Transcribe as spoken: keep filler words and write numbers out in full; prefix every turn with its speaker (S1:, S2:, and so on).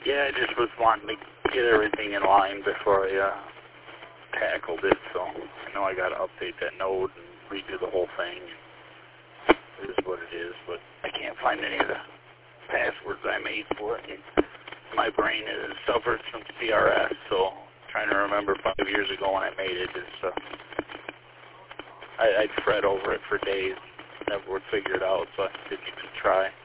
S1: Yeah, I just was wanting to get everything in line before I uh, tackled it, so I know I got to update that node and redo the whole thing. It is what it is, but I can't find any of the passwords I made for it. And my brain has suffered from C R S, so trying to remember five years ago when I made it is, uh, I, I'd fret over it for days, never would figure it out, so I didn't even try.